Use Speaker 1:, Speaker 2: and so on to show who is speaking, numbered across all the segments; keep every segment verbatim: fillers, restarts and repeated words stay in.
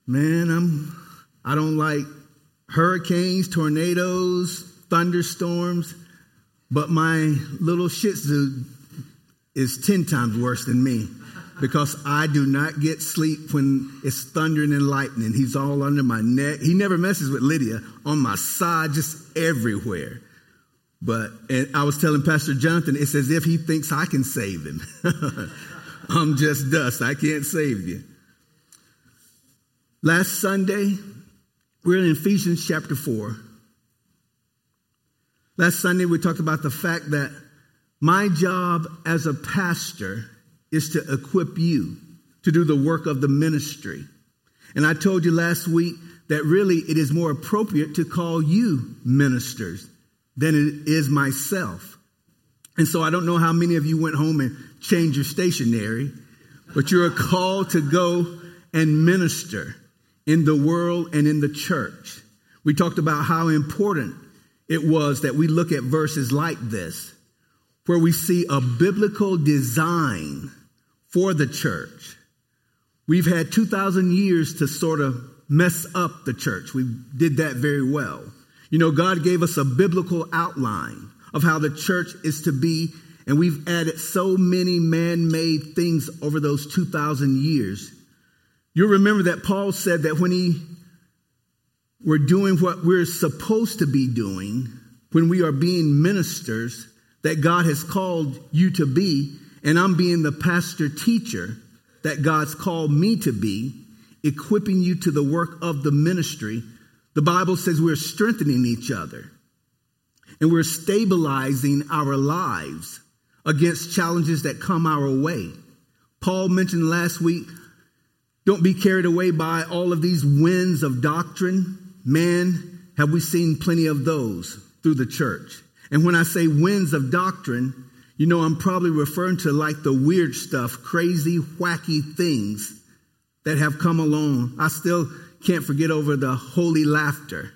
Speaker 1: Man, I'm, I don't like hurricanes, tornadoes, thunderstorms, but my little Shih Tzu is ten times worse than me because I do not get sleep when it's thundering and lightning. He's all under my neck. He never messes with Lydia, on my side, just everywhere. But and I was telling Pastor Jonathan, it's as if he thinks I can save him. I'm just dust. I can't save you. Last Sunday, we're in Ephesians chapter four. Last Sunday, we talked about the fact that my job as a pastor is to equip you to do the work of the ministry. And I told you last week that really it is more appropriate to call you ministers than it is myself. And so I don't know how many of you went home and changed your stationery, but you're called to go and minister in the world and in the church. We talked about how important it was that we look at verses like this, where we see a biblical design for the church. We've had two thousand years to sort of mess up the church. We did that very well. You know, God gave us a biblical outline of how the church is to be, and we've added so many man-made things over those two thousand years. You'll remember that Paul said that when he were doing what we're supposed to be doing, when we are being ministers that God has called you to be, and I'm being the pastor teacher that God's called me to be, equipping you to the work of the ministry, the Bible says we're strengthening each other and we're stabilizing our lives against challenges that come our way. Paul mentioned last week, don't be carried away by all of these winds of doctrine. Man, have we seen plenty of those through the church. And when I say winds of doctrine, you know, I'm probably referring to like the weird stuff, crazy, wacky things that have come along. I still can't forget over the holy laughter.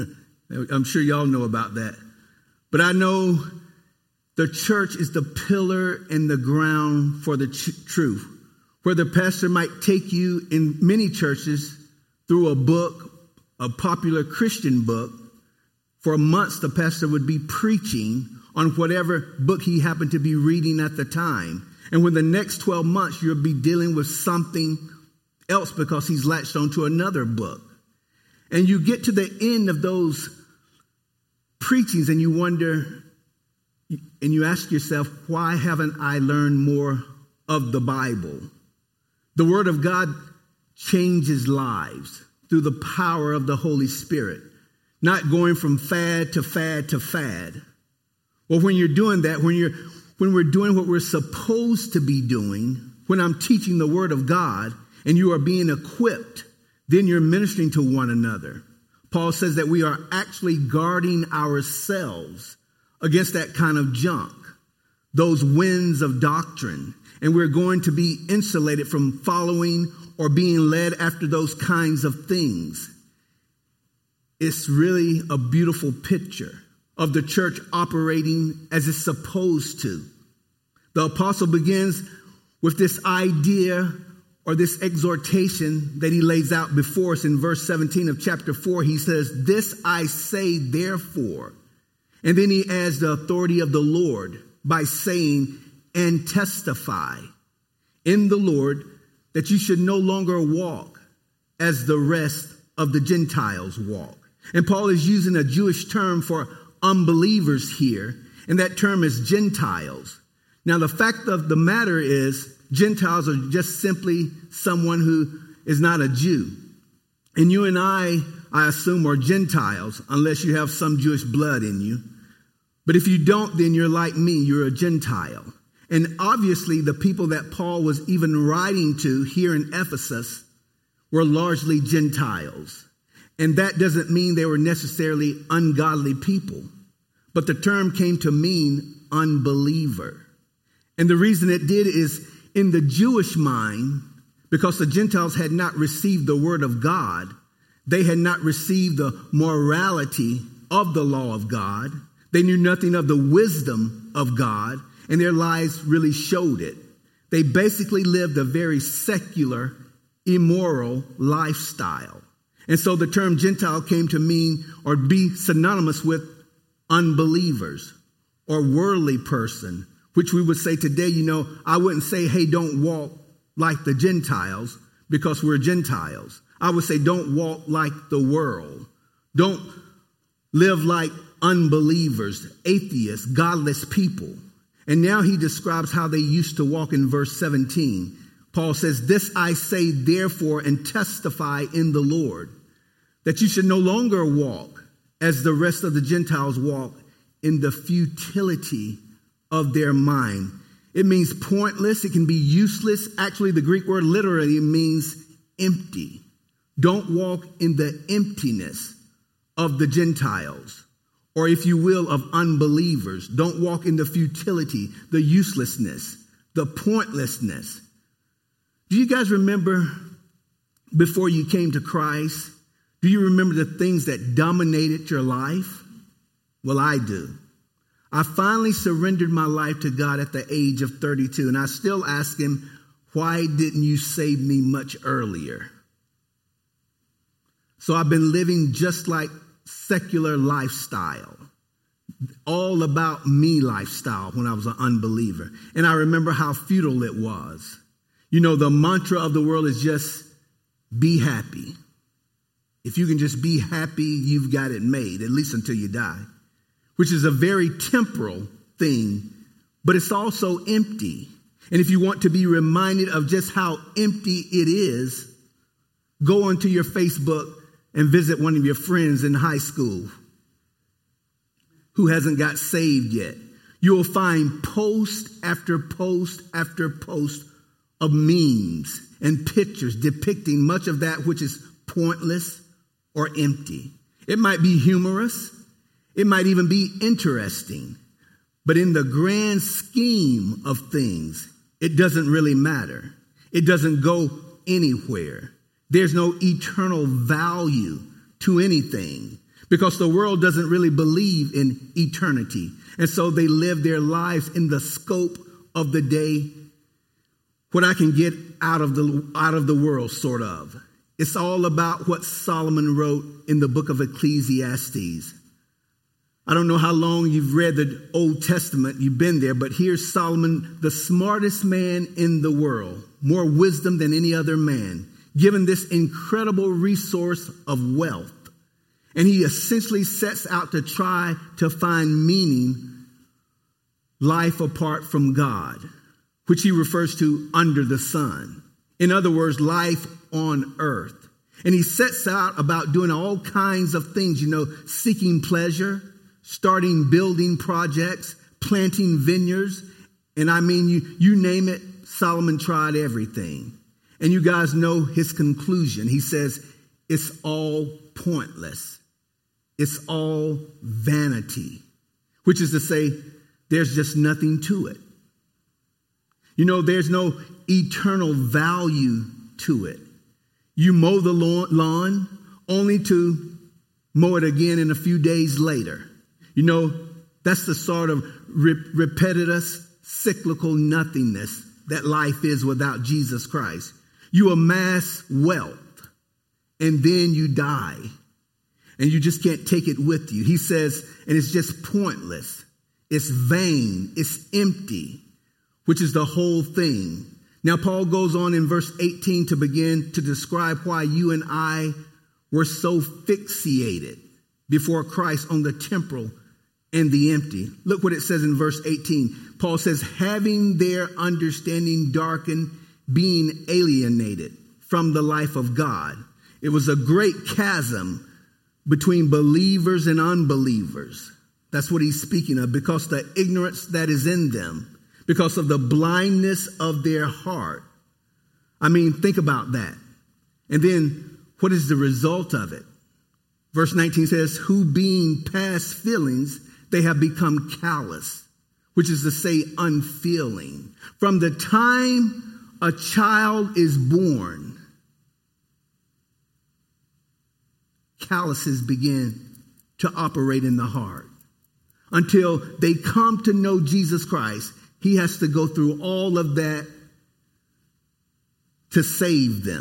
Speaker 1: I'm sure y'all know about that. But I know the church is the pillar and the ground for the ch- truth, where the pastor might take you in many churches through a book, a popular Christian book. For months, the pastor would be preaching on whatever book he happened to be reading at the time. And when the next twelve months, you'll be dealing with something else because he's latched onto another book. And you get to the end of those preachings and you wonder, and you ask yourself, why haven't I learned more of the Bible? The Word of God changes lives through the power of the Holy Spirit, not going from fad to fad to fad. Well, when you're doing that, when you're when we're doing what we're supposed to be doing, when I'm teaching the Word of God and you are being equipped, then you're ministering to one another. Paul says that we are actually guarding ourselves against that kind of junk, those winds of doctrine, and we're going to be insulated from following or being led after those kinds of things. It's really a beautiful picture of the church operating as it's supposed to. The apostle begins with this idea or this exhortation that he lays out before us in verse seventeen of chapter four. He says, "This I say therefore." And then he adds the authority of the Lord by saying, "And testify in the Lord that you should no longer walk as the rest of the Gentiles walk." And Paul is using a Jewish term for unbelievers here, and that term is Gentiles. Now, the fact of the matter is, Gentiles are just simply someone who is not a Jew. And you and I, I assume, are Gentiles, unless you have some Jewish blood in you. But if you don't, then you're like me, you're a Gentile. And obviously, the people that Paul was even writing to here in Ephesus were largely Gentiles. And that doesn't mean they were necessarily ungodly people. But the term came to mean unbeliever. And the reason it did is in the Jewish mind, because the Gentiles had not received the word of God, they had not received the morality of the law of God. They knew nothing of the wisdom of God, and their lives really showed it. They basically lived a very secular immoral lifestyle. And so the term Gentile came to mean or be synonymous with unbelievers or worldly person, which we would say today, you know, I wouldn't say, hey, don't walk like the Gentiles because we're Gentiles. I would say don't walk like the world. Don't live like unbelievers, atheists, godless people. And now he describes how they used to walk in verse seventeen. Paul says, this I say therefore and testify in the Lord, that you should no longer walk as the rest of the Gentiles walk in the futility of their mind. It means pointless. It can be useless. Actually, the Greek word literally means empty. Don't walk in the emptiness of the Gentiles, or if you will, of unbelievers. Don't walk in the futility, the uselessness, the pointlessness. Do you guys remember before you came to Christ? Do you remember the things that dominated your life? Well, I do. I finally surrendered my life to God at the age of thirty-two, and I still ask him, why didn't you save me much earlier? So I've been living just like secular lifestyle, all about me lifestyle when I was an unbeliever. And I remember how futile it was. You know, the mantra of the world is just be happy. If you can just be happy, you've got it made, at least until you die, which is a very temporal thing, but it's also empty. And if you want to be reminded of just how empty it is, go onto your Facebook and visit one of your friends in high school who hasn't got saved yet. You'll find post after post after post of memes and pictures depicting much of that which is pointless or empty. It might be humorous. It might even be interesting. But in the grand scheme of things, it doesn't really matter. It doesn't go anywhere. There's no eternal value to anything because the world doesn't really believe in eternity. And so they live their lives in the scope of the day, what I can get out of the out of the world, sort of. It's all about what Solomon wrote in the book of Ecclesiastes. I don't know how long you've read the Old Testament, you've been there, but here's Solomon, the smartest man in the world, more wisdom than any other man, given this incredible resource of wealth. And he essentially sets out to try to find meaning, life apart from God, which he refers to under the sun. In other words, life on earth. And he sets out about doing all kinds of things, you know, seeking pleasure, starting building projects, planting vineyards. And I mean, you, you name it, Solomon tried everything. And you guys know his conclusion. He says, it's all pointless. It's all vanity, which is to say, there's just nothing to it. You know, there's no eternal value to it. You mow the lawn only to mow it again in a few days later. You know, that's the sort of re- repetitive, cyclical nothingness that life is without Jesus Christ. You amass wealth and then you die and you just can't take it with you. He says, and it's just pointless. It's vain. It's empty, which is the whole thing. Now, Paul goes on in verse eighteen to begin to describe why you and I were so fixated before Christ on the temporal and the empty. Look what it says in verse eighteen. Paul says, having their understanding darkened, being alienated from the life of God. It was a great chasm between believers and unbelievers. That's what he's speaking of, because the ignorance that is in them, because of the blindness of their heart. I mean, think about that. And then what is the result of it? Verse nineteen says, who being past feelings, they have become callous, which is to say unfeeling. From the time a child is born, calluses begin to operate in the heart. Until they come to know Jesus Christ, he has to go through all of that to save them.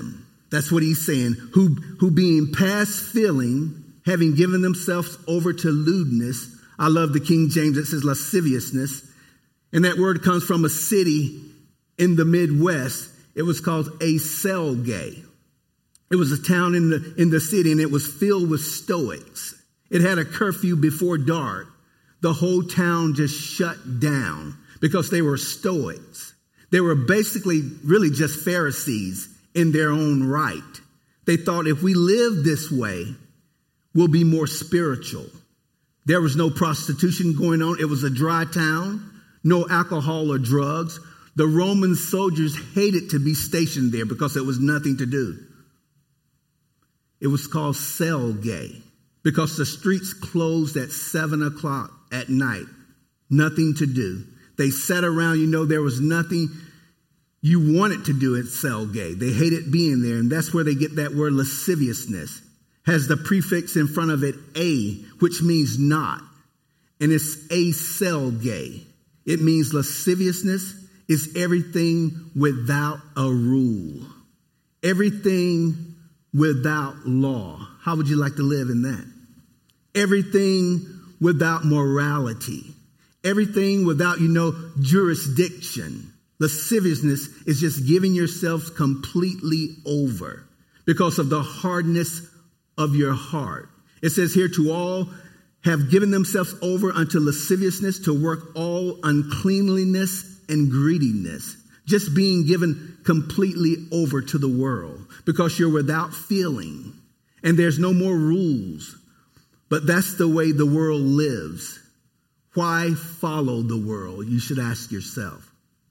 Speaker 1: That's what he's saying. Who, who being past feeling, having given themselves over to lewdness. I love the King James. It says lasciviousness. And that word comes from a city in the Midwest. It was called Aselgay. It was a town in the, in the city, and it was filled with Stoics. It had a curfew before dark. The whole town just shut down because they were Stoics. They were basically really just Pharisees in their own right. They thought if we live this way, we'll be more spiritual. There was no prostitution going on. It was a dry town, no alcohol or drugs. The Roman soldiers hated to be stationed there because there was nothing to do. It was called Selgay because the streets closed at seven o'clock at night. Nothing to do. They sat around, you know, there was nothing you wanted to do at Selgay. They hated being there, and that's where they get that word lasciviousness. Has the prefix in front of it a, which means not. And it's Aselgay. It means lasciviousness is everything without a rule. Everything without law. How would you like to live in that? Everything without morality. Everything without, you know, jurisdiction. Lasciviousness is just giving yourself completely over because of the hardness of your heart. It says here, to all have given themselves over unto lasciviousness, to work all uncleanliness and greediness. Just being given completely over to the world because you're without feeling and there's no more rules. But that's the way the world lives. Why follow the world? You should ask yourself.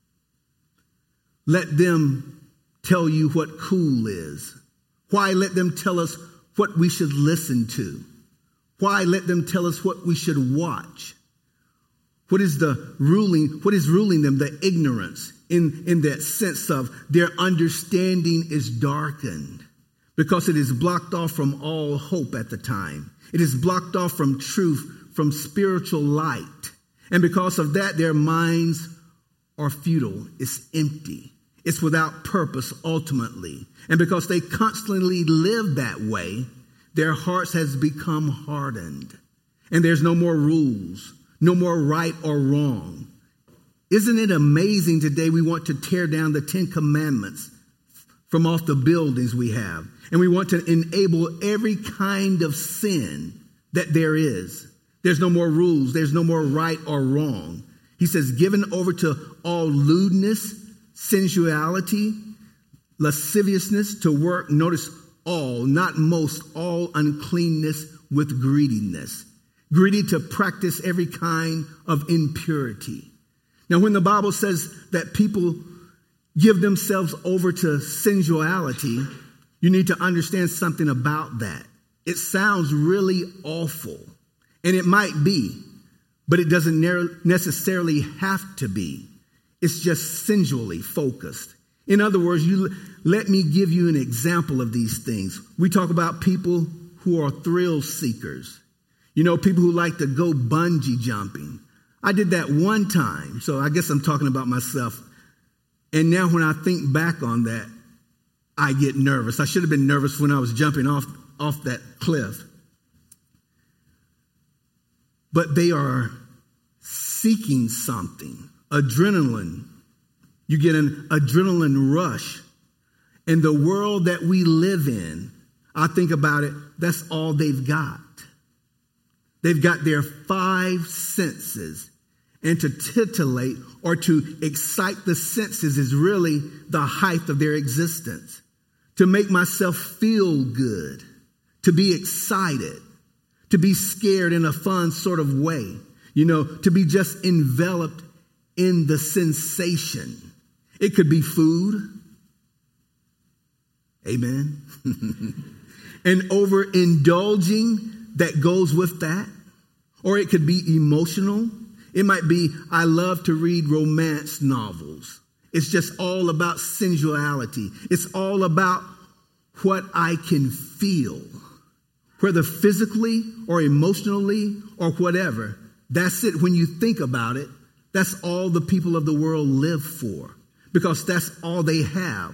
Speaker 1: Let them tell you what cool is. Why let them tell us what we should listen to? Why let them tell us what we should watch? What is the ruling, what is ruling them? The ignorance in, in that sense of their understanding is darkened because it is blocked off from all hope at the time. It is blocked off from truth, from spiritual light. And because of that, their minds are futile. It's empty. It's without purpose ultimately. And because they constantly live that way, their hearts has become hardened. And there's no more rules, no more right or wrong. Isn't it amazing today we want to tear down the Ten Commandments from off the buildings we have. And we want to enable every kind of sin that there is. There's no more rules. There's no more right or wrong. He says, given over to all lewdness, sensuality, lasciviousness, to work, notice all, not most, all uncleanness with greediness. Greedy to practice every kind of impurity. Now, when the Bible says that people give themselves over to sensuality, you need to understand something about that. It sounds really awful, and it might be, but it doesn't necessarily have to be. It's just sensually focused. In other words, you let me give you an example of these things. We talk about people who are thrill seekers. You know, people who like to go bungee jumping. I did that one time, so I guess I'm talking about myself. And now when I think back on that, I get nervous. I should have been nervous when I was jumping off, off that cliff. But they are seeking something. Adrenaline. You get an adrenaline rush. In the world that we live in, I think about it, that's all they've got. They've got their five senses. And to titillate or to excite the senses is really the height of their existence. To make myself feel good. To be excited. To be scared in a fun sort of way. You know, to be just enveloped in the sensation. It could be food. Amen. And overindulging that goes with that. Or it could be emotional. It might be, I love to read romance novels. It's just all about sensuality. It's all about what I can feel. Whether physically or emotionally or whatever. That's it. When you think about it, that's all the people of the world live for. Because that's all they have.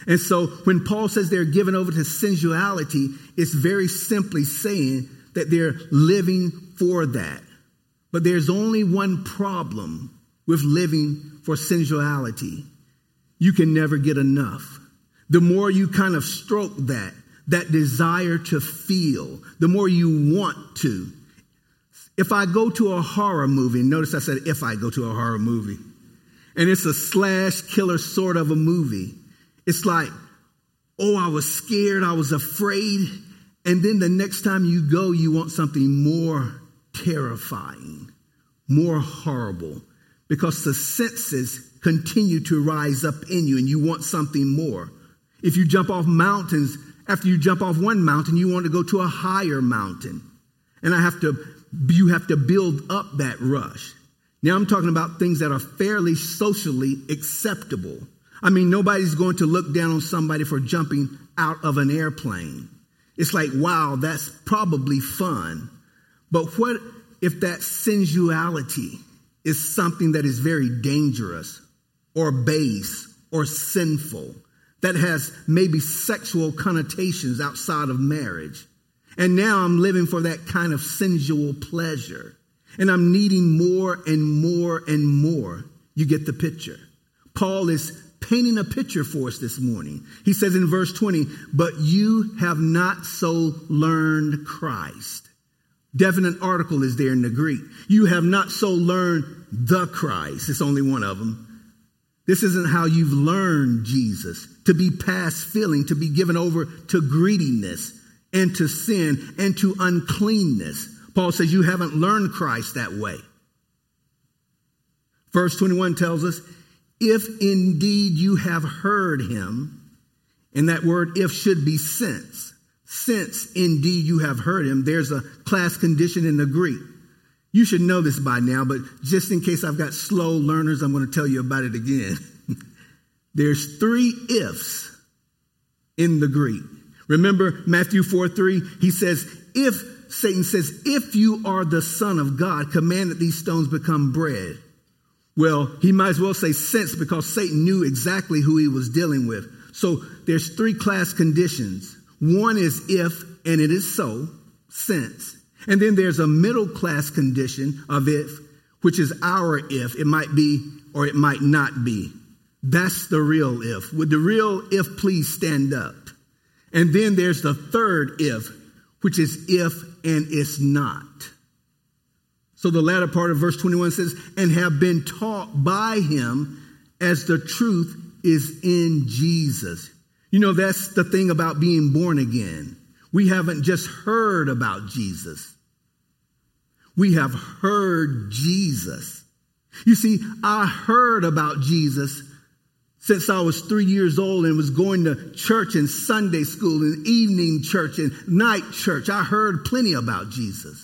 Speaker 1: And so when Paul says they're given over to sensuality, it's very simply saying that they're living for that. But there's only one problem with living for sensuality. You can never get enough. The more you kind of stroke that, that desire to feel, the more you want to. If I go to a horror movie, notice I said if I go to a horror movie, and it's a slash killer sort of a movie, it's like, oh, I was scared, I was afraid, and then the next time you go, you want something more terrifying, more horrible, because the senses continue to rise up in you and you want something more. If you jump off mountains, after you jump off one mountain, you want to go to a higher mountain. And I have to, you have to build up that rush. Now I'm talking about things that are fairly socially acceptable. I mean, nobody's going to look down on somebody for jumping out of an airplane. It's like, wow, that's probably fun. But what if that sensuality is something that is very dangerous or base or sinful, that has maybe sexual connotations outside of marriage? And now I'm living for that kind of sensual pleasure. And I'm needing more and more and more. You get the picture. Paul is painting a picture for us this morning. He says in verse twenty, but you have not so learned Christ. Definite article is there in the Greek. You have not so learned the Christ. It's only one of them. This isn't how you've learned Jesus. To be past feeling, to be given over to greediness and to sin and to uncleanness. Paul says you haven't learned Christ that way. Verse twenty-one tells us, if indeed you have heard him, and that word if should be since. Since indeed you have heard him, there's a class condition in the Greek. You should know this by now, but just in case I've got slow learners, I'm going to tell you about it again. There's three ifs in the Greek. Remember Matthew four three, he says, if, Satan says, if you are the Son of God, command that these stones become bread. Well, he might as well say since, because Satan knew exactly who he was dealing with. So there's three class conditions. One is if, and it is so, since. And then there's a middle class condition of if, which is our if. It might be or it might not be. That's the real if. Would the real if please stand up? And then there's the third if, which is if and it's not. So the latter part of verse twenty-one says, and have been taught by him as the truth is in Jesus. You know, that's the thing about being born again. We haven't just heard about Jesus. We have heard Jesus. You see, I heard about Jesus since I was three years old and was going to church and Sunday school and evening church and night church. I heard plenty about Jesus.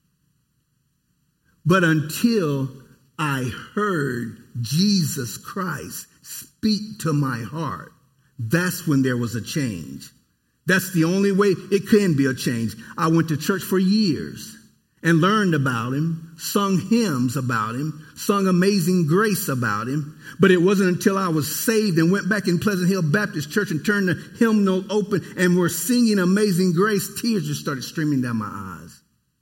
Speaker 1: But until I heard Jesus Christ speak to my heart, that's when there was a change. That's the only way it can be a change. I went to church for years and learned about him, sung hymns about him, sung Amazing Grace about him. But it wasn't until I was saved and went back in Pleasant Hill Baptist Church and turned the hymnal open and were singing Amazing Grace, tears just started streaming down my eyes.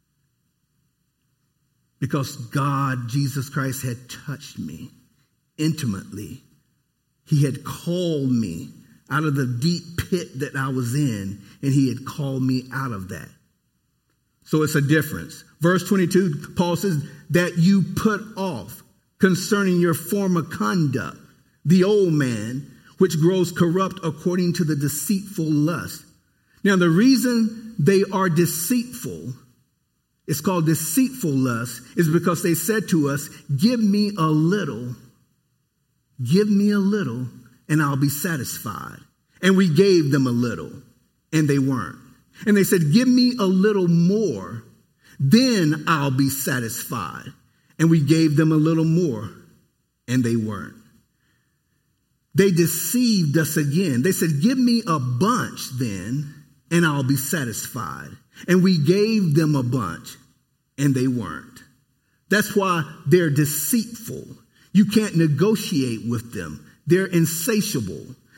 Speaker 1: Because God, Jesus Christ, had touched me intimately. He had called me out of the deep pit that I was in, and he had called me out of that. So it's a difference. Verse twenty-two, Paul says that you put off concerning your former conduct, the old man, which grows corrupt according to the deceitful lust. Now, the reason they are deceitful, it's called deceitful lust, is because they said to us, give me a little, give me a little, and I'll be satisfied. And we gave them a little, and they weren't. And they said, give me a little more, then I'll be satisfied. And we gave them a little more, and they weren't. They deceived us again. They said, give me a bunch then, and I'll be satisfied. And we gave them a bunch, and they weren't. That's why they're deceitful. You can't negotiate with them. They're insatiable.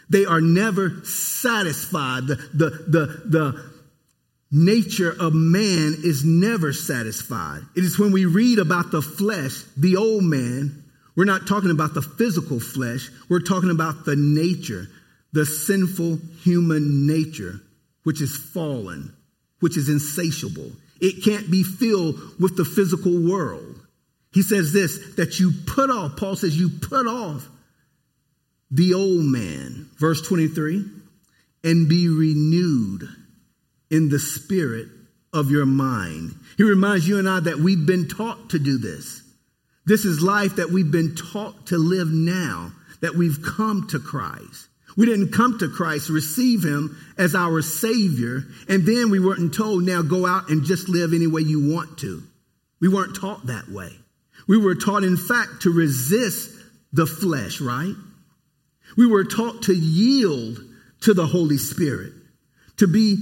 Speaker 1: They are never satisfied. The, the, the, the nature of man is never satisfied. It is when we read about the flesh, the old man, we're not talking about the physical flesh. We're talking about the nature, the sinful human nature, which is fallen, which is insatiable. It can't be filled with the physical world. He says this, that you put off, Paul says you put off the old man, verse twenty-three, and be renewed in the spirit of your mind. He reminds you and I that we've been taught to do this. This is life that we've been taught to live now, that we've come to Christ. We didn't come to Christ, receive him as our Savior, and then we weren't told, now go out and just live any way you want to. We weren't taught that way. We were taught, in fact, to resist the flesh, right? We were taught to yield to the Holy Spirit, to be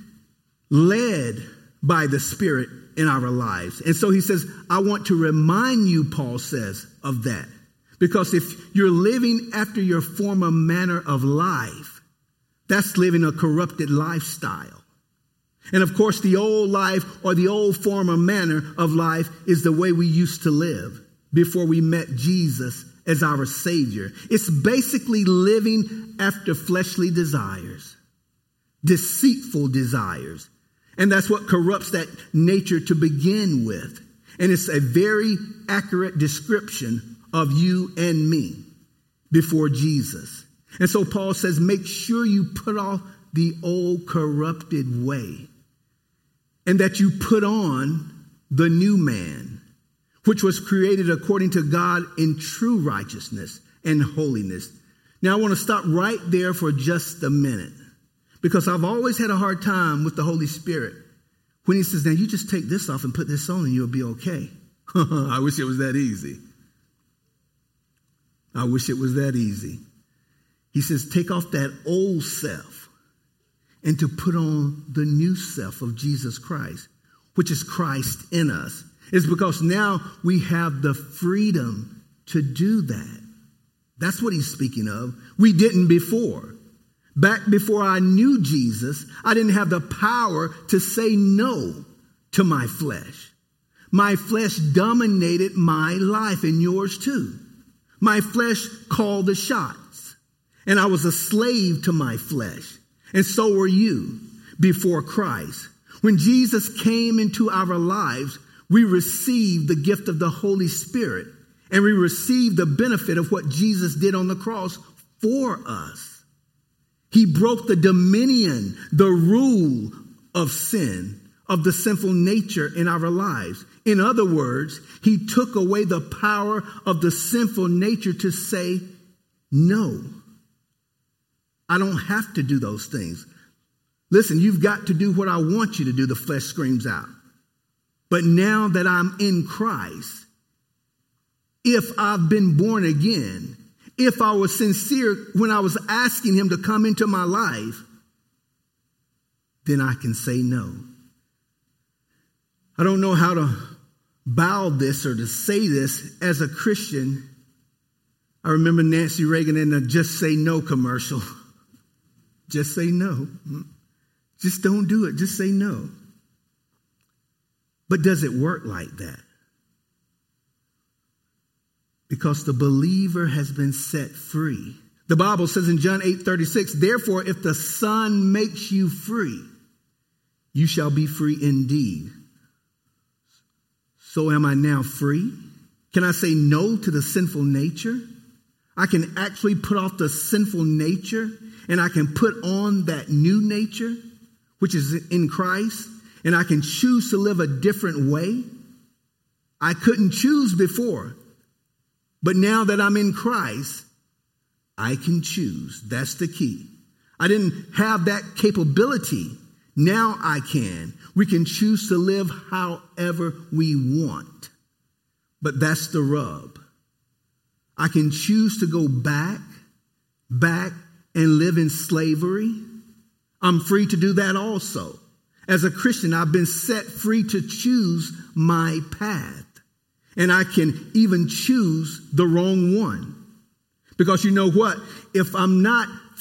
Speaker 1: led by the Spirit in our lives. And so he says, I want to remind you, Paul says, of that. Because if you're living after your former manner of life, that's living a corrupted lifestyle. And of course, the old life or the old former manner of life is the way we used to live before we met Jesus as our Savior. It's basically living after fleshly desires, deceitful desires. And that's what corrupts that nature to begin with. And it's a very accurate description of you and me before Jesus. And so Paul says, make sure you put off the old corrupted way and that you put on the new man, which was created according to God in true righteousness and holiness. Now, I want to stop right there for just a minute, because I've always had a hard time with the Holy Spirit when he says, now you just take this off and put this on and you'll be okay. I wish it was that easy. I wish it was that easy. He says, take off that old self and to put on the new self of Jesus Christ, which is Christ in us. It's because now we have the freedom to do that. That's what he's speaking of. We didn't before. Back before I knew Jesus, I didn't have the power to say no to my flesh. My flesh dominated my life and yours too. My flesh called the shots, and I was a slave to my flesh. And so were you before Christ. When Jesus came into our lives, we received the gift of the Holy Spirit, and we received the benefit of what Jesus did on the cross for us. He broke the dominion, the rule of sin, of the sinful nature in our lives. In other words, he took away the power of the sinful nature to say, no, I don't have to do those things. Listen, you've got to do what I want you to do, the flesh screams out. But now that I'm in Christ, if I've been born again, if I was sincere when I was asking him to come into my life, then I can say no. I don't know how to bow this or to say this as a Christian. I remember Nancy Reagan in the Just Say No commercial. Just say no. Just don't do it. Just say no. But does it work like that? Because the believer has been set free. The Bible says in John eight thirty-six, therefore, if the Son makes you free, you shall be free indeed. So am I now free? Can I say no to the sinful nature? I can actually put off the sinful nature and I can put on that new nature, which is in Christ, and I can choose to live a different way. I couldn't choose before, but now that I'm in Christ, I can choose. That's the key. I didn't have that capability. Now I can. We can choose to live however we want. But that's the rub. I can choose to go back, back and live in slavery. I'm free to do that also. As a Christian, I've been set free to choose my path. And I can even choose the wrong one. Because you know what? If I'm not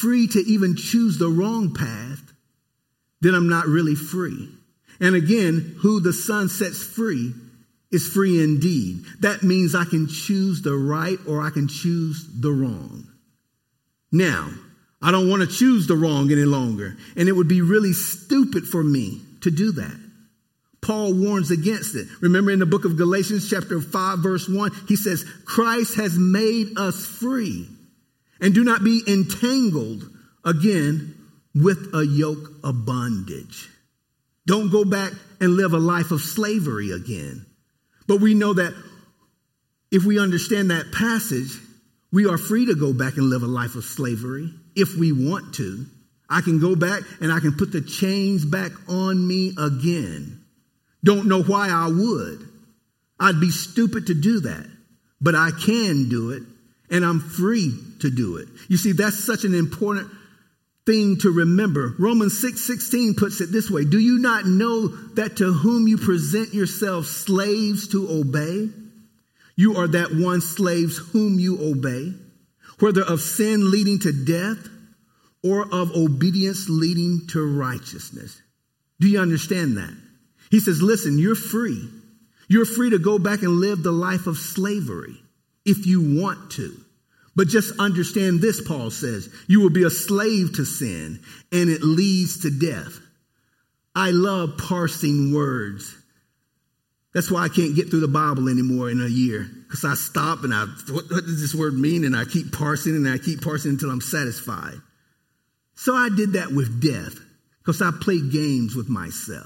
Speaker 1: free to even choose the wrong path, then I'm not really free. And again, who the Son sets free is free indeed. That means I can choose the right or I can choose the wrong. Now, I don't want to choose the wrong any longer, and it would be really stupid for me to do that. Paul warns against it. Remember in the book of Galatians chapter five, verse one, he says, Christ has made us free, and do not be entangled again with a yoke of bondage. Don't go back and live a life of slavery again. But we know that if we understand that passage, we are free to go back and live a life of slavery if we want to. I can go back and I can put the chains back on me again. Don't know why I would. I'd be stupid to do that, but I can do it, and I'm free to do it. You see, that's such an important thing to remember. Romans six sixteen puts it this way. Do you not know that to whom you present yourselves slaves to obey, you are that one slaves whom you obey, whether of sin leading to death or of obedience leading to righteousness? Do you understand that? He says, listen, you're free. You're free to go back and live the life of slavery if you want to. But just understand this, Paul says, you will be a slave to sin and it leads to death. I love parsing words. That's why I can't get through the Bible anymore in a year, because I stop and I, what, what does this word mean? And I keep parsing and I keep parsing until I'm satisfied. So I did that with death because I play games with myself.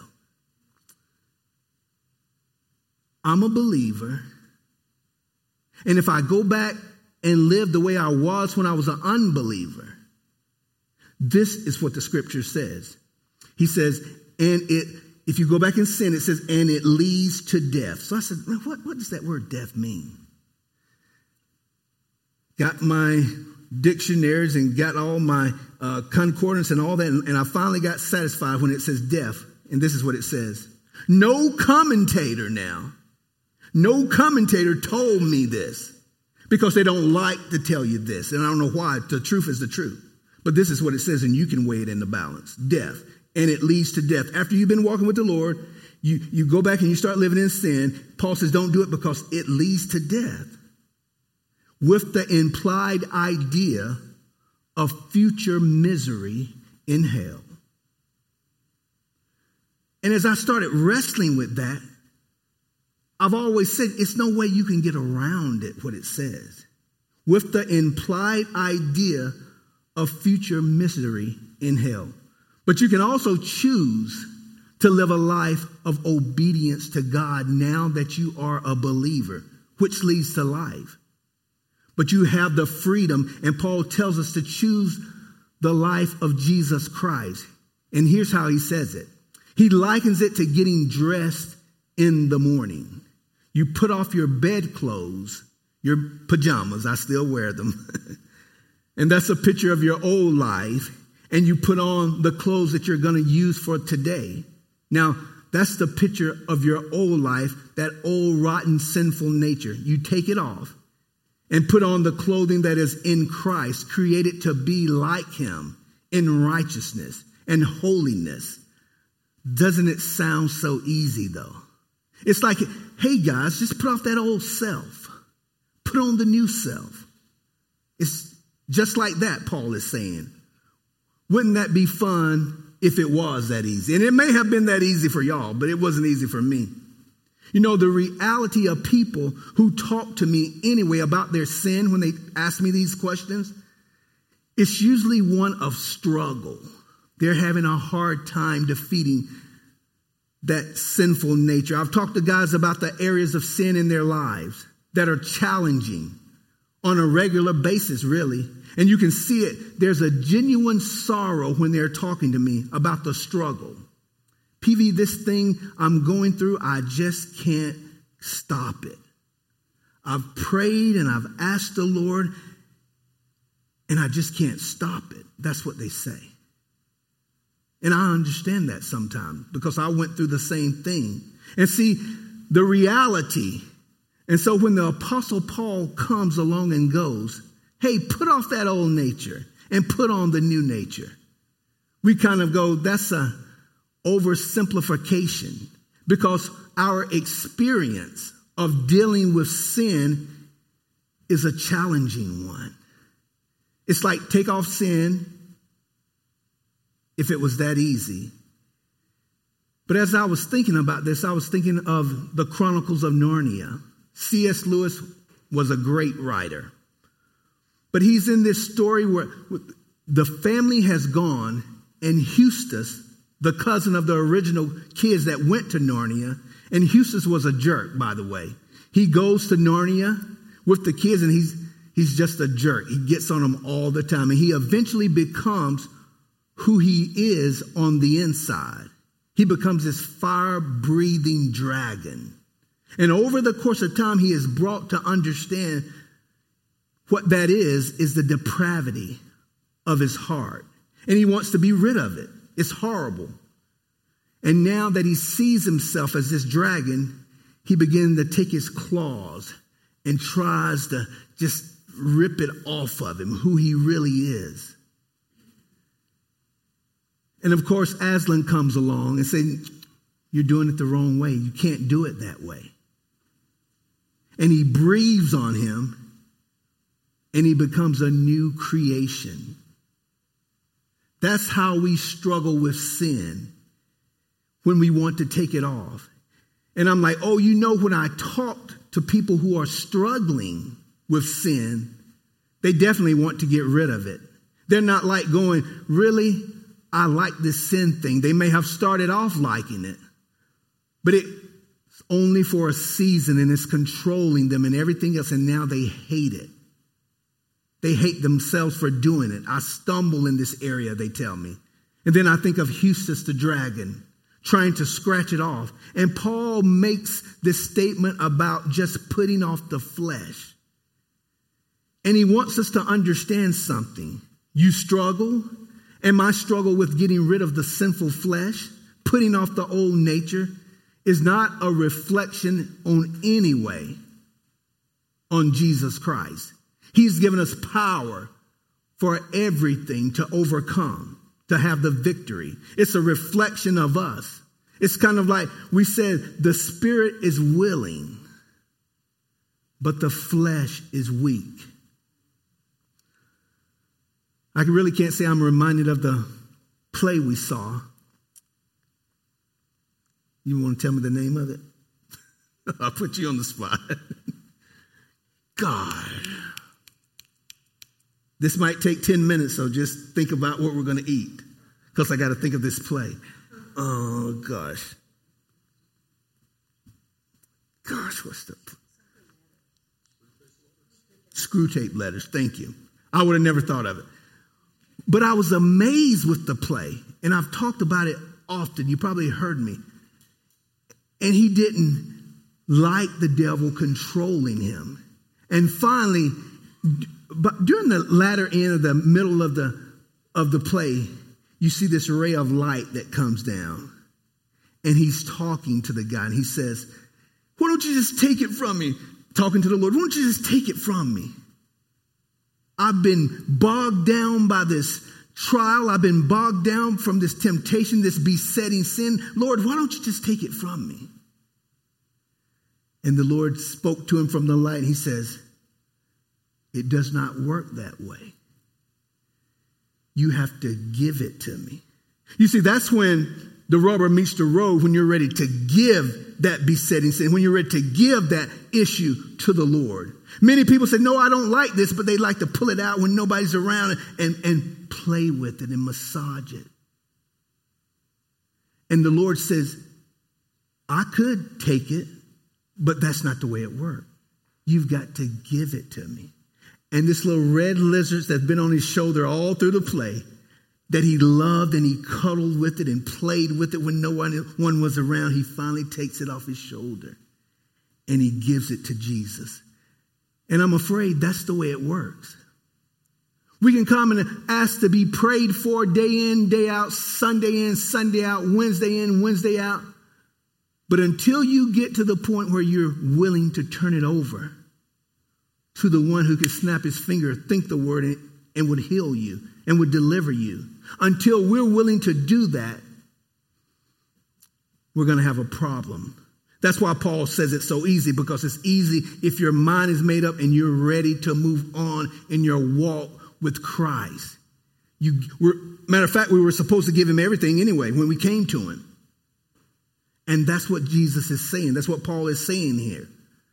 Speaker 1: I'm a believer. And if I go back and live the way I was when I was an unbeliever, this is what the scripture says. He says, and it, if you go back and sin, it says, and it leads to death. So I said, what, what does that word death mean? Got my dictionaries and got all my uh, concordance and all that. And, and I finally got satisfied when it says death. And this is what it says. No commentator now, no commentator told me this, because they don't like to tell you this. And I don't know why. The truth is the truth. But this is what it says, and you can weigh it in the balance. Death. And it leads to death. After you've been walking with the Lord, you, you go back and you start living in sin. Paul says don't do it because it leads to death, with the implied idea of future misery in hell. And as I started wrestling with that, I've always said it's no way you can get around it, what it says. With the implied idea of future misery in hell. But you can also choose to live a life of obedience to God now that you are a believer, which leads to life. But you have the freedom, and Paul tells us to choose the life of Jesus Christ. And here's how he says it. He likens it to getting dressed in the morning. You put off your bedclothes, your pajamas, I still wear them. And that's a picture of your old life. And you put on the clothes that you're going to use for today. Now, that's the picture of your old life, that old rotten sinful nature. You take it off and put on the clothing that is in Christ, created to be like him in righteousness and holiness. Doesn't it sound so easy, though? It's like, hey, guys, just put off that old self. Put on the new self. It's just like that, Paul is saying. Wouldn't that be fun if it was that easy? And it may have been that easy for y'all, but it wasn't easy for me. You know, the reality of people who talk to me anyway about their sin when they ask me these questions, it's usually one of struggle. They're having a hard time defeating that sinful nature. I've talked to guys about the areas of sin in their lives that are challenging on a regular basis, really. And you can see it. There's a genuine sorrow when they're talking to me about the struggle. P V, this thing I'm going through, I just can't stop it. I've prayed and I've asked the Lord, and I just can't stop it. That's what they say. And I understand that sometimes because I went through the same thing. And see, the reality. And so when the Apostle Paul comes along and goes, hey, put off that old nature and put on the new nature. We kind of go, that's a oversimplification, because our experience of dealing with sin is a challenging one. It's like take off sin if it was that easy. But as I was thinking about this, I was thinking of the Chronicles of Narnia. C S Lewis was a great writer. But he's in this story where the family has gone, and Eustace, the cousin of the original kids that went to Narnia, and Eustace was a jerk, by the way. He goes to Narnia with the kids, and he's he's just a jerk. He gets on them all the time, and he eventually becomes who he is on the inside. He becomes this fire-breathing dragon. And over the course of time, he is brought to understand what that is, is the depravity of his heart. And he wants to be rid of it. It's horrible. And now that he sees himself as this dragon, he begins to take his claws and tries to just rip it off of him, who he really is. And of course, Aslan comes along and says, you're doing it the wrong way. You can't do it that way. And he breathes on him, and he becomes a new creation. That's how we struggle with sin when we want to take it off. And I'm like, oh, you know, when I talk to people who are struggling with sin, they definitely want to get rid of it. They're not like going, really? I like this sin thing. They may have started off liking it, but it's only for a season, and it's controlling them and everything else. And now they hate it. They hate themselves for doing it. I stumble in this area, they tell me. And then I think of Eustace the dragon trying to scratch it off. And Paul makes this statement about just putting off the flesh. And he wants us to understand something. You struggle, and my struggle with getting rid of the sinful flesh, putting off the old nature, is not a reflection on any way on Jesus Christ. He's given us power for everything to overcome, to have the victory. It's a reflection of us. It's kind of like we said, the spirit is willing, but the flesh is weak. I really can't say I'm reminded of the play we saw. You want to tell me the name of it? I'll put you on the spot. God. This might take ten minutes, so just think about what we're going to eat, because I got to think of this play. Oh, gosh. Gosh, what's the... Screwtape Letters, thank you. I would have never thought of it. But I was amazed with the play, and I've talked about it often. You probably heard me. And he didn't like the devil controlling him. And finally, but during the latter end of the middle of the of the play, you see this ray of light that comes down. And he's talking to the guy, and he says, why don't you just take it from me? Talking to the Lord, why don't you just take it from me? I've been bogged down by this trial. I've been bogged down from this temptation, this besetting sin. Lord, why don't you just take it from me? And the Lord spoke to him from the light. He says, it does not work that way. You have to give it to me. You see, that's when the rubber meets the road, when you're ready to give that besetting sin, when you're ready to give that issue to the Lord. Many people say, no, I don't like this, but they like to pull it out when nobody's around and, and play with it and massage it. And the Lord says, I could take it, but that's not the way it works. You've got to give it to me. And this little red lizard that's been on his shoulder all through the play, that he loved and he cuddled with it and played with it when no one, one was around, he finally takes it off his shoulder and he gives it to Jesus. And I'm afraid that's the way it works. We can come and ask to be prayed for day in, day out, Sunday in, Sunday out, Wednesday in, Wednesday out. But until you get to the point where you're willing to turn it over to the one who can snap his finger, think the word, and, and would heal you and would deliver you. Until we're willing to do that, we're going to have a problem. That's why Paul says it's so easy, because it's easy if your mind is made up and you're ready to move on in your walk with Christ. You were, matter of fact, we were supposed to give him everything anyway when we came to him. And that's what Jesus is saying. That's what Paul is saying here.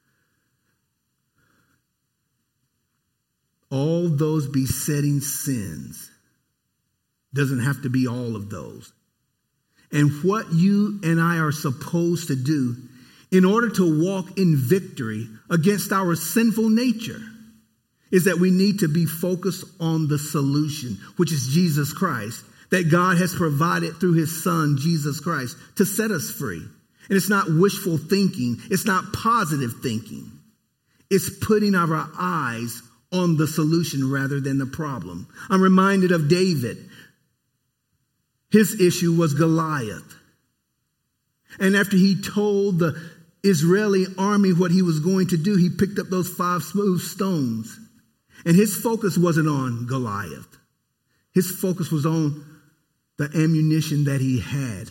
Speaker 1: All those besetting sins, doesn't have to be all of those. And what you and I are supposed to do in order to walk in victory against our sinful nature is that we need to be focused on the solution, which is Jesus Christ, that God has provided through his son, Jesus Christ, to set us free. And it's not wishful thinking. It's not positive thinking. It's putting our eyes on the solution rather than the problem. I'm reminded of David. His issue was Goliath. And after he told the Israeli army what he was going to do, he picked up those five smooth stones. And his focus wasn't on Goliath. His focus was on the ammunition that he had.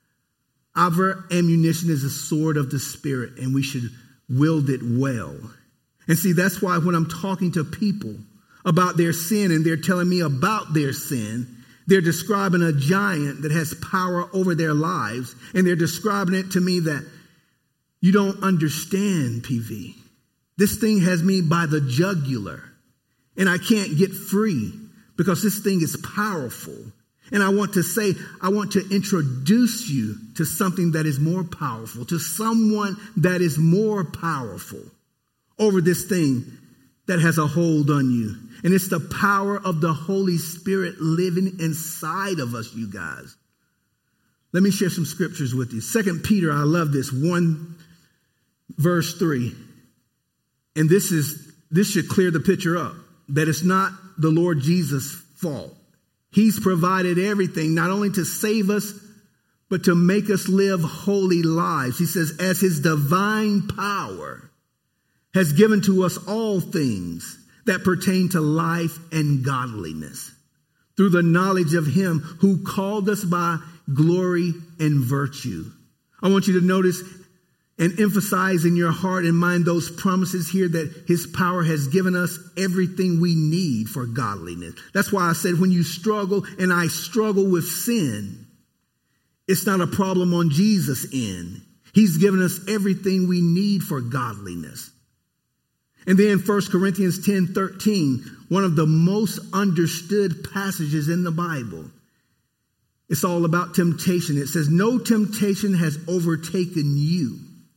Speaker 1: Our ammunition is a sword of the Spirit, and we should wield it well. And see, that's why when I'm talking to people about their sin and they're telling me about their sin, they're describing a giant that has power over their lives, and they're describing it to me that you don't understand, P V. This thing has me by the jugular, and I can't get free because this thing is powerful. And I want to say, I want to introduce you to something that is more powerful, to someone that is more powerful over this thing that has a hold on you. And it's the power of the Holy Spirit living inside of us, you guys. Let me share some scriptures with you. Second Peter, I love this, one verse three. And this is this should clear the picture up, that it's not the Lord Jesus' fault. He's provided everything, not only to save us, but to make us live holy lives. He says, as his divine power has given to us all things that pertain to life and godliness, through the knowledge of him who called us by glory and virtue. I want you to notice and emphasize in your heart and mind those promises here that his power has given us everything we need for godliness. That's why I said when you struggle, and I struggle with sin, it's not a problem on Jesus' end. He's given us everything we need for godliness. And then First Corinthians ten thirteen, one of the most understood passages in the Bible. It's all about temptation. It says, no temptation has overtaken you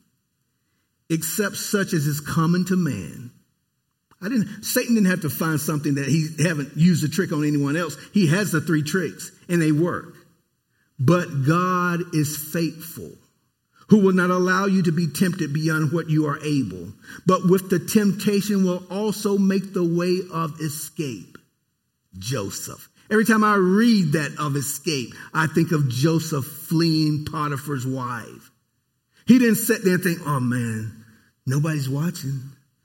Speaker 1: except such as is common to man. I didn't, Satan didn't have to find something that he haven't used a trick on anyone else. He has the three tricks and they work. But God is faithful, who will not allow you to be tempted beyond what you are able, but with the temptation will also make the way of escape. Joseph. Every time I read that of escape, I think of Joseph fleeing Potiphar's wife. He didn't sit there and think, oh man, nobody's watching.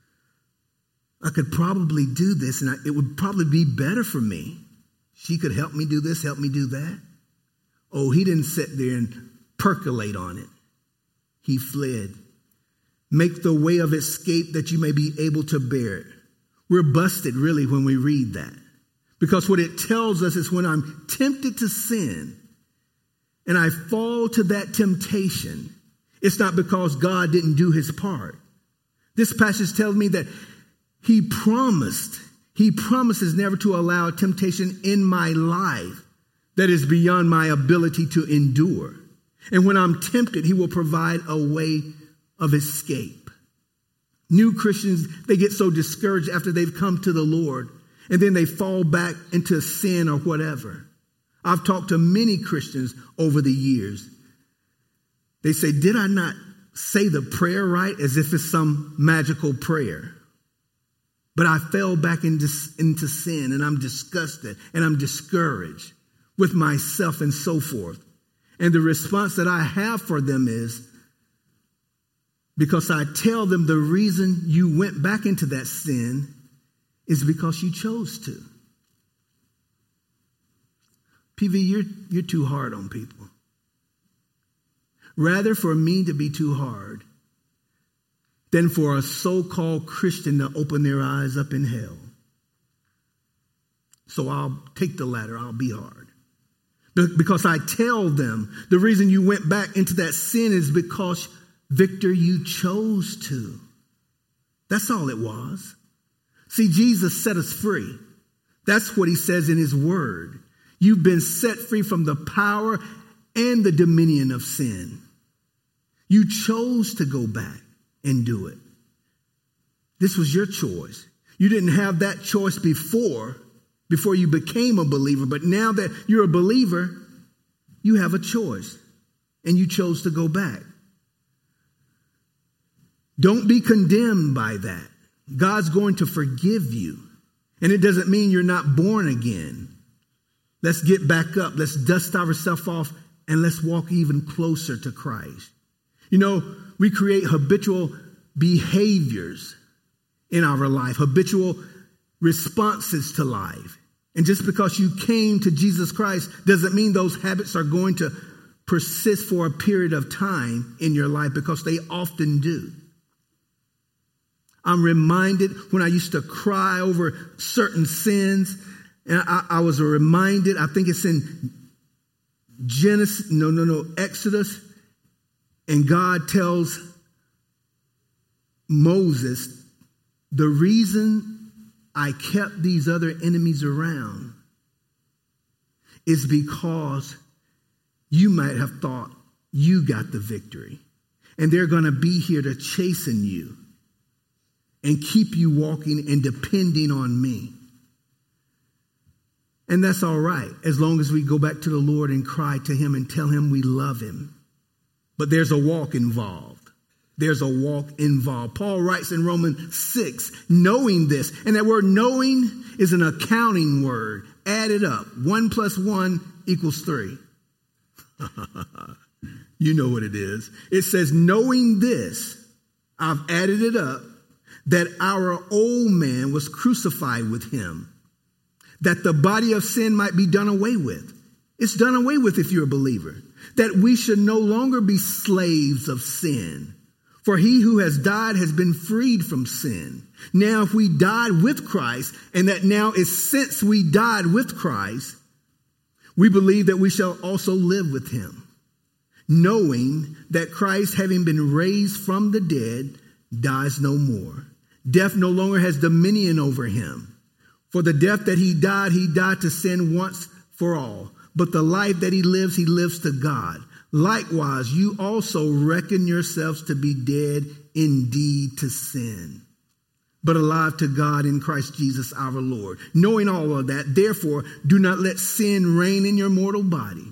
Speaker 1: I could probably do this and I, it would probably be better for me. She could help me do this, help me do that. Oh, he didn't sit there and percolate on it. He fled. Make the way of escape that you may be able to bear it. We're busted really when we read that. Because what it tells us is when I'm tempted to sin and I fall to that temptation, it's not because God didn't do his part. This passage tells me that he promised, he promises never to allow temptation in my life that is beyond my ability to endure. And when I'm tempted, he will provide a way of escape. New Christians, they get so discouraged after they've come to the Lord, and then they fall back into sin or whatever. I've talked to many Christians over the years. They say, did I not say the prayer right? As if it's some magical prayer. But I fell back into, into sin, and I'm disgusted and I'm discouraged with myself and so forth. And the response that I have for them is, because I tell them the reason you went back into that sin is because you chose to. P V, you're, you're too hard on people. Rather for me to be too hard than for a so-called Christian to open their eyes up in hell. So I'll take the latter. I'll be hard. Because I tell them the reason you went back into that sin is because, Victor, you chose to. That's all it was. See, Jesus set us free. That's what he says in his word. You've been set free from the power and the dominion of sin. You chose to go back and do it. This was your choice. You didn't have that choice before, before you became a believer. But now that you're a believer, you have a choice. And you chose to go back. Don't be condemned by that. God's going to forgive you. And it doesn't mean you're not born again. Let's get back up. Let's dust ourselves off and let's walk even closer to Christ. You know, we create habitual behaviors in our life, habitual responses to life. And just because you came to Jesus Christ doesn't mean those habits are going to persist for a period of time in your life, because they often do. I'm reminded when I used to cry over certain sins, and I, I was reminded, I think it's in Genesis, no, no, no, Exodus, and God tells Moses, the reason I kept these other enemies around is because you might have thought you got the victory, and they're going to be here to chasten you and keep you walking and depending on me. And that's all right, as long as we go back to the Lord and cry to him and tell him we love him. But there's a walk involved. There's a walk involved. Paul writes in Romans six, knowing this. And that word knowing is an accounting word. Add it up. One plus one equals three. You know what it is. It says, knowing this, I've added it up, that our old man was crucified with him, that the body of sin might be done away with. It's done away with if you're a believer. That we should no longer be slaves of sin. For he who has died has been freed from sin. Now, if we died with Christ, and that now is since we died with Christ, we believe that we shall also live with him, knowing that Christ, having been raised from the dead, dies no more. Death no longer has dominion over him. For the death that he died, he died to sin once for all. But the life that he lives, he lives to God. Likewise, you also reckon yourselves to be dead indeed to sin, but alive to God in Christ Jesus our Lord. Knowing all of that, therefore, do not let sin reign in your mortal body.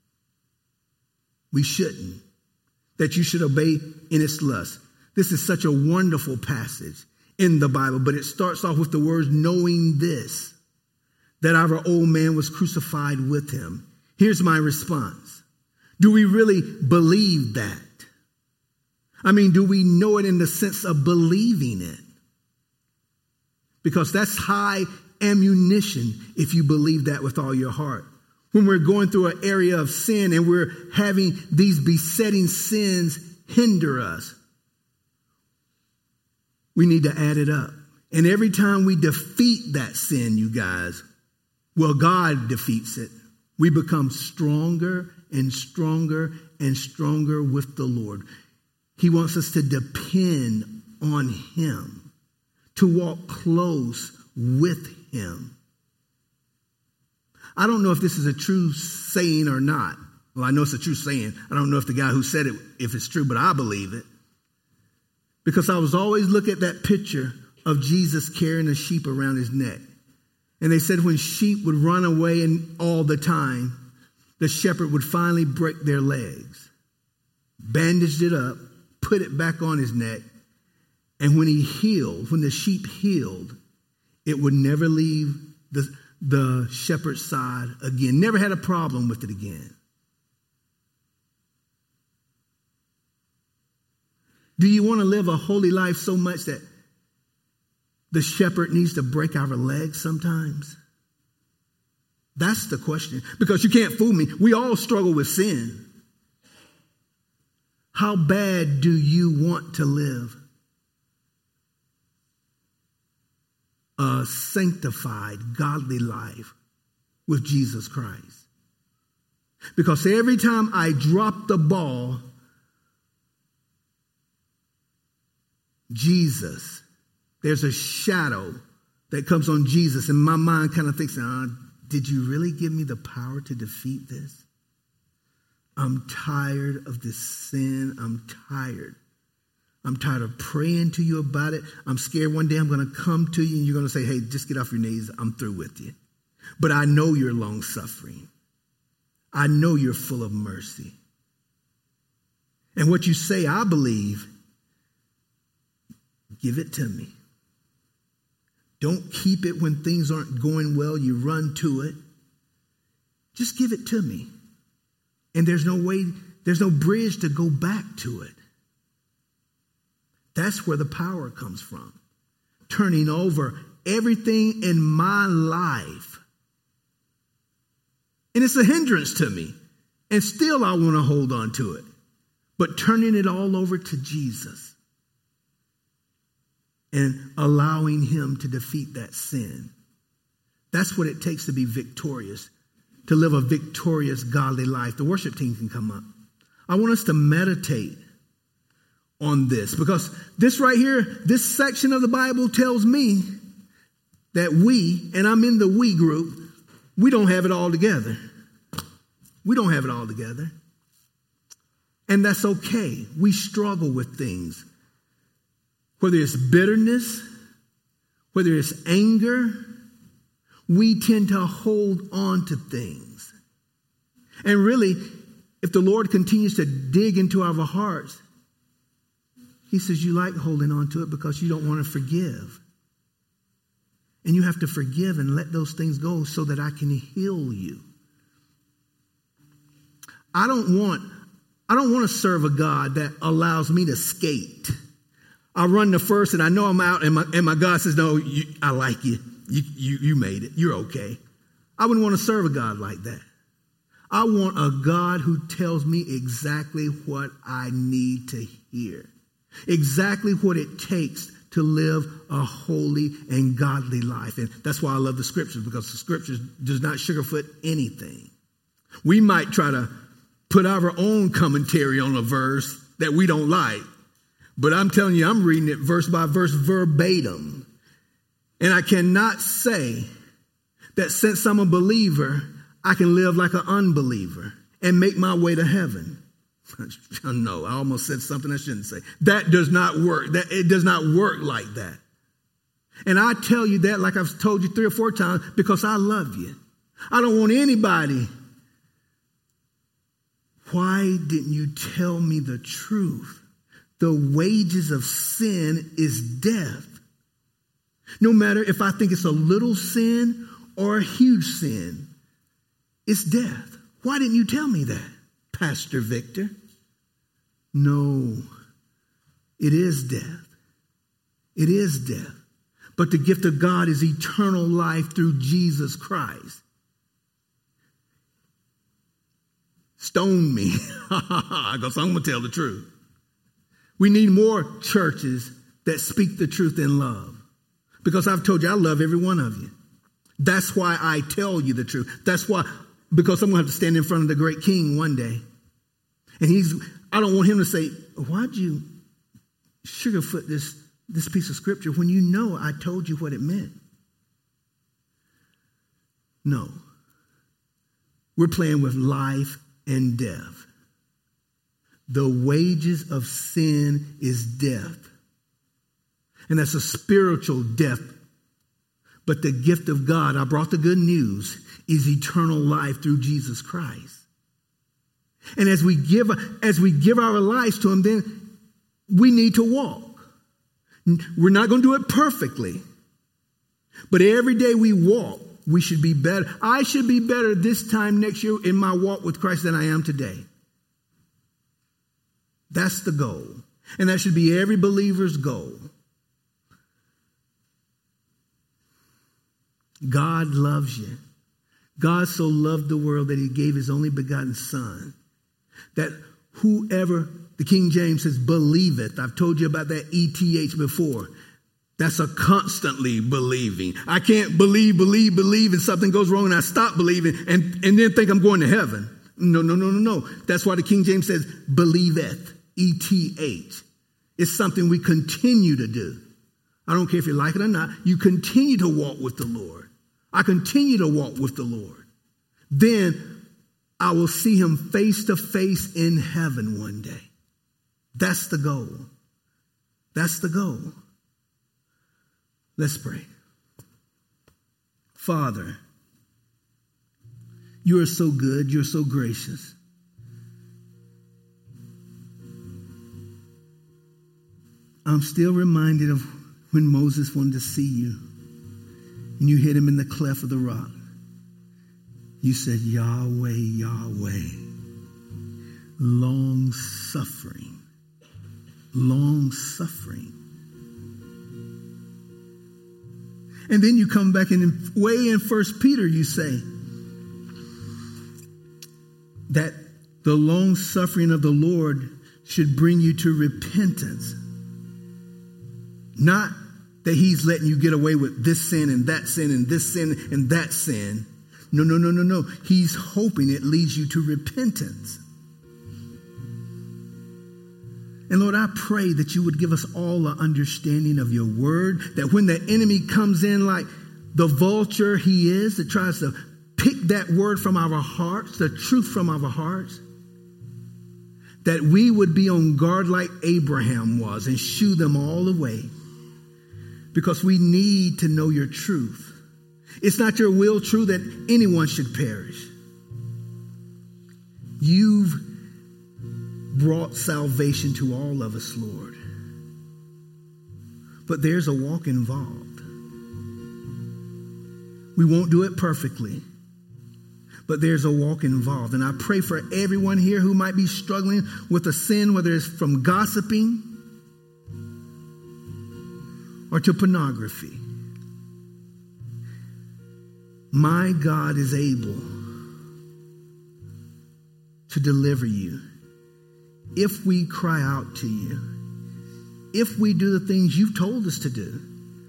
Speaker 1: We shouldn't. That you should obey in its lust. This is such a wonderful passage in the Bible, but it starts off with the words, knowing this, that our old man was crucified with him. Here's my response. Do we really believe that? I mean, do we know it in the sense of believing it? Because that's high ammunition if you believe that with all your heart. When we're going through an area of sin and we're having these besetting sins hinder us, we need to add it up. And every time we defeat that sin, you guys, well, God defeats it. We become stronger and stronger and stronger with the Lord. He wants us to depend on him, to walk close with him. I don't know if this is a true saying or not. Well, I know it's a true saying. I don't know if the guy who said it, if it's true, but I believe it. Because I was always looking at that picture of Jesus carrying a sheep around his neck. And they said when sheep would run away and all the time, the shepherd would finally break their legs, bandaged it up, put it back on his neck. And when he healed, when the sheep healed, it would never leave the, the shepherd's side again. Never had a problem with it again. Do you want to live a holy life so much that the shepherd needs to break our legs sometimes? That's the question. Because you can't fool me. We all struggle with sin. How bad do you want to live a sanctified, godly life with Jesus Christ? Because every time I drop the ball, Jesus, there's a shadow that comes on Jesus, and my mind kind of thinks, uh, did you really give me the power to defeat this? I'm tired of this sin. I'm tired. I'm tired of praying to you about it. I'm scared one day I'm going to come to you and you're going to say, hey, just get off your knees. I'm through with you. But I know you're long suffering. I know you're full of mercy. And what you say, I believe, give it to me. Don't keep it when things aren't going well. You run to it. Just give it to me. And there's no way, there's no bridge to go back to it. That's where the power comes from. Turning over everything in my life. And it's a hindrance to me. And still I want to hold on to it. But turning it all over to Jesus. And allowing him to defeat that sin. That's what it takes to be victorious. To live a victorious, godly life. The worship team can come up. I want us to meditate on this. Because this right here, this section of the Bible tells me that we, and I'm in the we group, we don't have it all together. We don't have it all together. And that's okay. We struggle with things. Whether it's bitterness, whether it's anger, we tend to hold on to things. And really, if the Lord continues to dig into our hearts, he says you like holding on to it because you don't want to forgive. And you have to forgive and let those things go so that I can heal you. I don't want, I don't want to serve a God that allows me to skate. I run the first and I know I'm out and my, and my God says, no, you, I like you. You, you. You made it. You're okay. I wouldn't want to serve a God like that. I want a God who tells me exactly what I need to hear. Exactly what it takes to live a holy and godly life. And that's why I love the scriptures, because the scriptures does not sugarcoat anything. We might try to put our own commentary on a verse that we don't like. But I'm telling you, I'm reading it verse by verse verbatim. And I cannot say that since I'm a believer, I can live like an unbeliever and make my way to heaven. No, I almost said something I shouldn't say. That does not work. That it does not work like that. And I tell you that like I've told you three or four times because I love you. I don't want anybody. Why didn't you tell me the truth? The wages of sin is death. No matter if I think it's a little sin or a huge sin, it's death. Why didn't you tell me that, Pastor Victor? No, it is death. It is death. But the gift of God is eternal life through Jesus Christ. Stone me, because I'm going to tell the truth. We need more churches that speak the truth in love. Because I've told you, I love every one of you. That's why I tell you the truth. That's why, because I'm going to have to stand in front of the great king one day. And he's, I don't want him to say, why'd you sugarfoot this, this piece of scripture when you know I told you what it meant? No. We're playing with life and death. The wages of sin is death. And that's a spiritual death. But the gift of God, I brought the good news, is eternal life through Jesus Christ. And as we give, as we give our lives to him, then we need to walk. We're not going to do it perfectly. But every day we walk, we should be better. I should be better this time next year in my walk with Christ than I am today. That's the goal. And that should be every believer's goal. God loves you. God so loved the world that he gave his only begotten son, that whoever, the King James says, believeth. I've told you about that E T H before. That's a constantly believing. I can't believe, believe, believe, and something goes wrong and I stop believing and, and then think I'm going to heaven. No, no, no, no, no. That's why the King James says, believeth, E T H. It's something we continue to do. I don't care if you like it or not. You continue to walk with the Lord. I continue to walk with the Lord. Then I will see him face to face in heaven one day. That's the goal. That's the goal. Let's pray. Father, you are so good. You're so gracious. I'm still reminded of when Moses wanted to see you and you hit him in the cleft of the rock. You said, Yahweh, Yahweh, long suffering, long suffering. And then you come back and way in First Peter, you say that the long suffering of the Lord should bring you to repentance. Not that he's letting you get away with this sin and that sin and this sin and that sin. No, no, no, no, no. He's hoping it leads you to repentance. And Lord, I pray that you would give us all an understanding of your word, that when the enemy comes in like the vulture he is, that tries to pick that word from our hearts, the truth from our hearts, that we would be on guard like Abraham was and shoo them all away. Because we need to know your truth. It's not your will true that anyone should perish. You've brought salvation to all of us, Lord. But there's a walk involved. We won't do it perfectly, but there's a walk involved. And I pray for everyone here who might be struggling with a sin, whether it's from gossiping or to pornography. My God is able to deliver you if we cry out to you, if we do the things you've told us to do.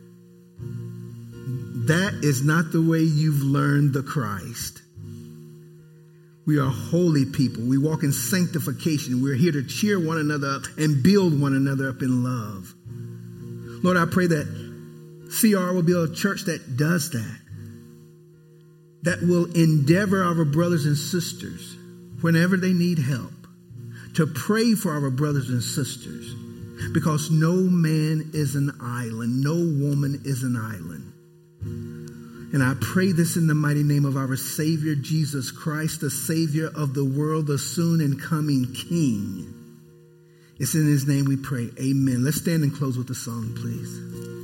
Speaker 1: That is not the way you've learned the Christ. We are holy people. We walk in sanctification. We're here to cheer one another up and build one another up in love. Lord, I pray that C R will be a church that does that. That will endeavor our brothers and sisters whenever they need help to pray for our brothers and sisters, because no man is an island. No woman is an island. And I pray this in the mighty name of our Savior, Jesus Christ, the Savior of the world, the soon and coming King. It's in his name we pray. Amen. Let's stand and close with a song, please.